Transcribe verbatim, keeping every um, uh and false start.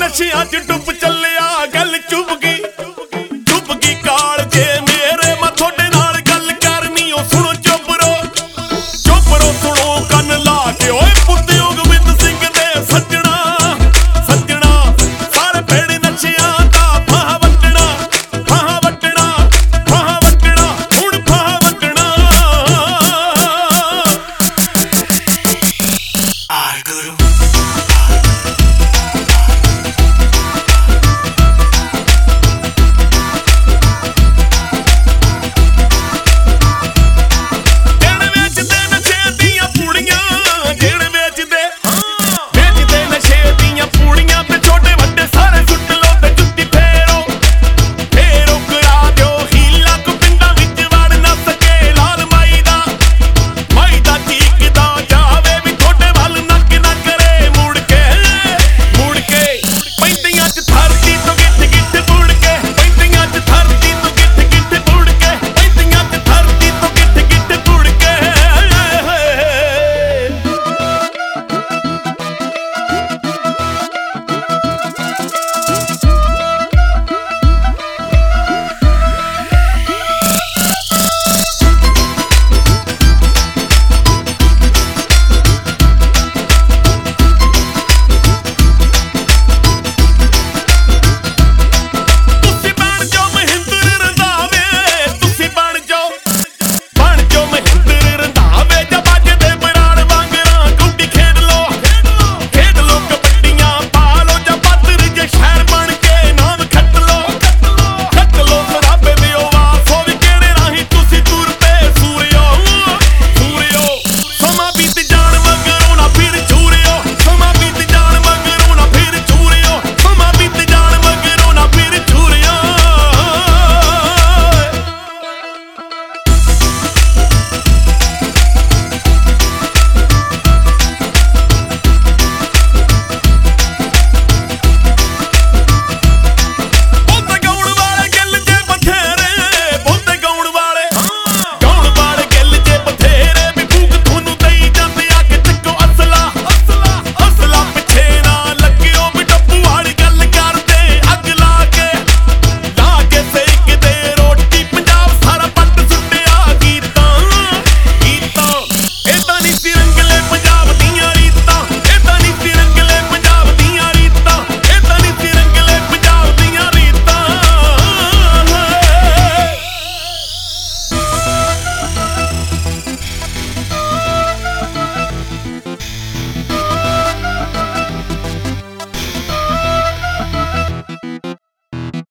ਨਸ਼ਿਆਂ 'ਚ ਡੁੱਬ ਚੱਲਿਆ ਗੱਲ ਚੁੱਭ ਗਈ ਡੁੱਬ ਗਈ ਕਾਲ ਜੇ ਮੇਰੇ ਮੈਂ ਤੁਹਾਡੇ ਨਾਲ ਗੱਲ ਕਰਨੀ ਓ ਸੁਣੋ ਚੁੱਪਰੋ ਚੁੱਪਰੋ ਸੁਣੋ ਕੰਨ ਲਾ ਕੇ ਓਏ ਪੁੱਤੇ ਗੋਬਿੰਦ ਸਿੰਘ ਦੇ ਸੱਜਣਾ ਸੱਜਣਾ ਸਾਰੇ ਭੇੜੇ ਨਸ਼ਿਆਂ ਦਾ ਫਾਹ ਵੱਟਣਾ ਫਾਹ ਵੱਟਣਾ ਫਾਹ ਵੱਟਣਾ ਹੁਣ ਫਾਹ ਵੱਟਣਾ ਆਰ ਗੁਰੂ ਧਰਤੀ